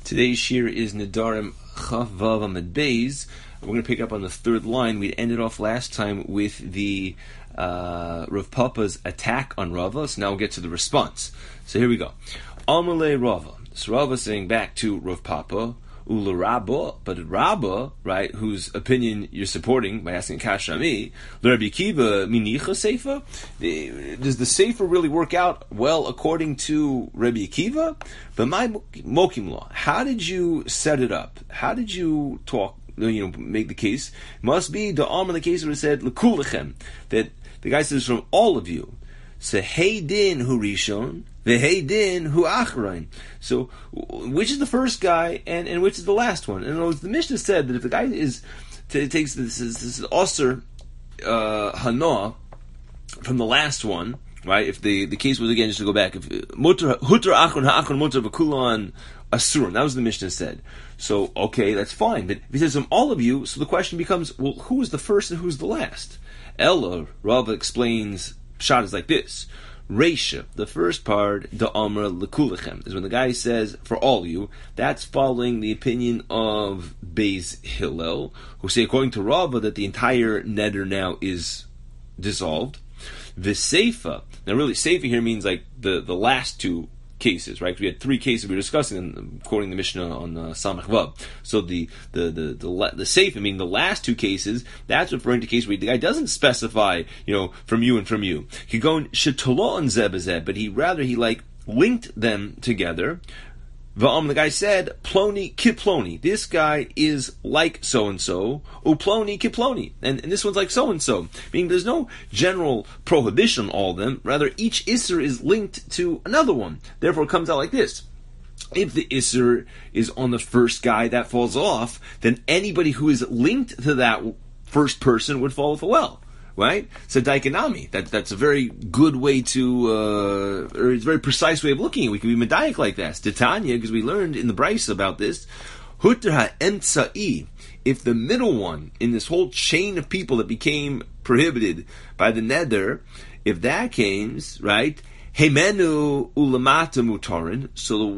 Today's shir is Nedarim Chaf Vav Amud Beis. We're going to pick up on the third line. We ended off last time with the Rav Papa's attack on Rava. So now we'll get to the response. So here we go. Amalei Rava. So Rava saying back to Rav Papa, Ula Rabba, but Rabba, right, whose opinion you're supporting by asking Kashami, Rabbi Akiva Minicha Seifa? Does the Seifa really work out well according to Rabbi Akiva? But my Mokim law, how did you set it up? How did you talk, make the case? Must be the Amr, the case where it said, L'kulechem, that the guy says from all of you. So hey din hu rishon, v'hei din hu achrain. So which is the first guy and which is the last one? And the Mishnah said that if the guy takes this osir hanoah from the last one, right? If the case was, again, just to go back, if hutar achron ha'achron mutar v'kulan asurim, that was the Mishnah said. So okay, that's fine. But if he says from all of you, so the question becomes, well, who is the first and who's the last? Ella, Rava explains. Pshat is like this. Reisha, the first part, the Amr L'kulechem, is when the guy says, for all you, that's following the opinion of Beis Hillel, who say, according to Rava, that the entire neder now is dissolved. V'seifa, now really, seifa here means like the last two cases, right? We had three cases we were discussing, according to the Mishnah on Samach Vav. So the seifa, meaning the last two cases, that's referring to cases where the guy doesn't specify, from you and from you. He go shetolo and zeb, but he linked them together. The guy said, Ploni kiploni. This guy is like so-and-so, uploni kiploni. And this one's like so-and-so. Meaning there's no general prohibition on all of them. Rather, each Isser is linked to another one. Therefore, it comes out like this. If the Isser is on the first guy, that falls off, then anybody who is linked to that first person would fall off a well. Right? So daikanami. That's a very good way to, or it's a very precise way of looking at it. We can be medayik like that. Titania, because we learned in the Brisa about this. Hutter ha'emtsa'i. If the middle one in this whole chain of people that became prohibited by the neder, if that came, right? Heimenu ulamata mutarin. So the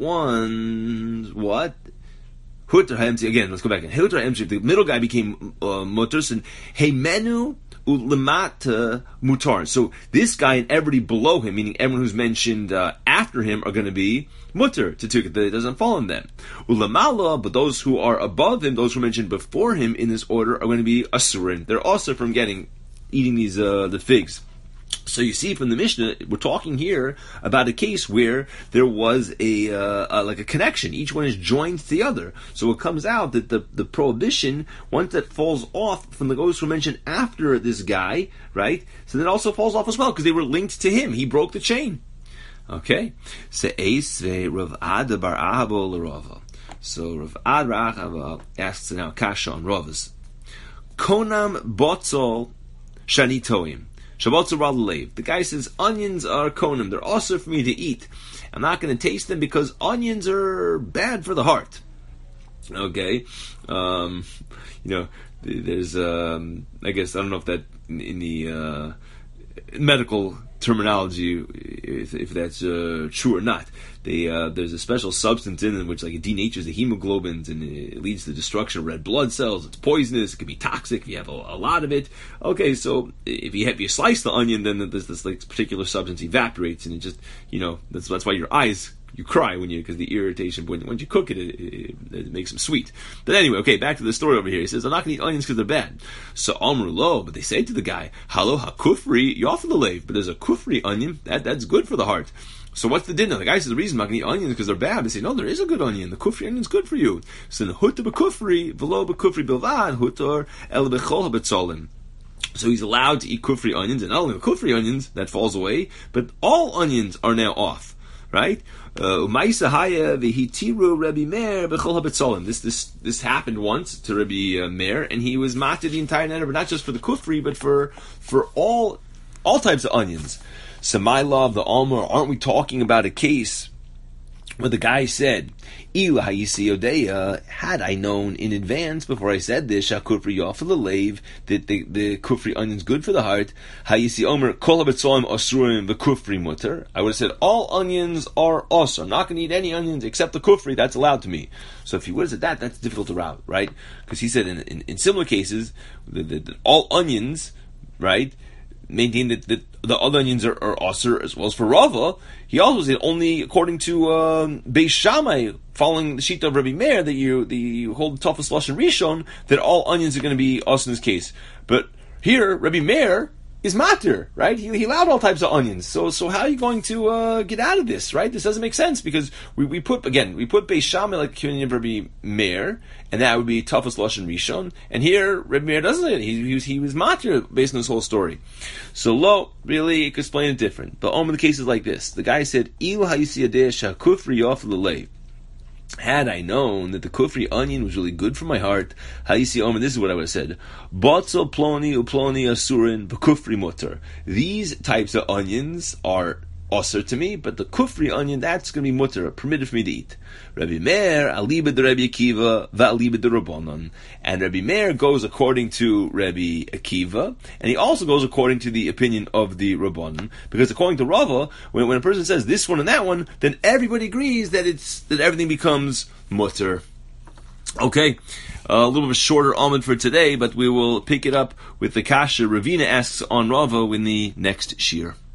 ones, what? Hutter ha'emtsa'i. Again, let's go back. Hutter ha'emtsa'i. If the middle guy became mutars, and heimenu ulamata mutar. So this guy and everybody below him, meaning everyone who's mentioned after him, are going to be mutar to tukah, that it doesn't fall on them. Ulamala, but those who are above him, those who are mentioned before him in this order, are going to be asurin. They're also from eating these the figs. So you see from the Mishnah, we're talking here about a case where there was a connection. Each one is joined to the other. So it comes out that the prohibition, once that falls off from the those who were mentioned after this guy, right? So that also falls off as well because they were linked to him. He broke the chain. Okay. So Rav Ad bar Ahava l'Rava. So Rav Ad bar Ahava asks now Kasha on Ravas. Konam botzol shani toim. The guy says, onions are konim. They're also for me to eat. I'm not going to taste them because onions are bad for the heart. Okay. There's, I guess, I don't know if that in the medical terminology, if that's true or not. There's a special substance in them which denatures the hemoglobins and it leads to the destruction of red blood cells. It's poisonous. It can be toxic if you have a lot of it. Okay, so if you slice the onion, then this particular substance evaporates and it just that's why your eyes. You cry because the irritation, once you cook it, it makes them sweet. But anyway, okay, back to the story over here. He says, I'm not going to eat onions because they're bad. So, Amru lo, but they say to the guy, Halo ha-kufri, you offer the lave, but there's a kufri onion, that's good for the heart. So what's the dinner? The guy says, the reason I'm not going to eat onions because they're bad. They say, no, there is a good onion. The kufri onion's good for you. So, hutar b'kufri, v'lo b'kufri bilvad, hutar el b'chol ha-b'tzolim. So he's allowed to eat kufri onions, and not only the kufri onions, that falls away, but all onions are now off. Right? This happened once to Rabbi Meir, and he was mated the entire neder, but not just for the kufri, but for all types of onions. So my love, the Alma, aren't we talking about a case Well, the guy said, had I known in advance before I said this, shakufri yafel lelev, that the kufri onion's good for the heart. Hayisi omer kol habetzolim asurim v'kufri mutter. I would have said all onions are also. I'm not going to eat any onions except the kufri. That's allowed to me. So if he would have said that, that's difficult to route, right? Because he said in similar cases that all onions, right, maintain that the other onions are osir as well as for Rava. He also said only according to Beis Shammai, following the sheet of Rabbi Meir, that you hold the toughest lashon rishon, that all onions are going to be osir in this case. But here, Rabbi Meir is matir, right? He allowed all types of onions. So how are you going to get out of this, right? This doesn't make sense because we put Beis Shammai like the communion of Rabbi Meir, and that would be toughest lashon rishon. And here Rabbi Meir doesn't say it. He was matir based on this whole story. So lo, really, it could explain it different. But the case is like this: the guy said, "Il hayisi yadeh shakufri yaf lelei." Had I known that the kufri onion was really good for my heart, Hayisi Omer, this is what I would have said. Botzel ploni uploni asurin v'kufri mutter. These types of onions are osir to me, but the kufri onion, that's going to be mutter, permitted for me to eat. Rabbi Meir, aliba de Rabbi Akiva, va'aliba de Rabbanon. And Rabbi Meir goes according to Rabbi Akiva, and he also goes according to the opinion of the Rabbanon, because according to Rava, when a person says this one and that one, then everybody agrees that everything becomes mutter. Okay, a little bit of a shorter Amud for today, but we will pick it up with the kasha Ravina asks on Rava in the next shir.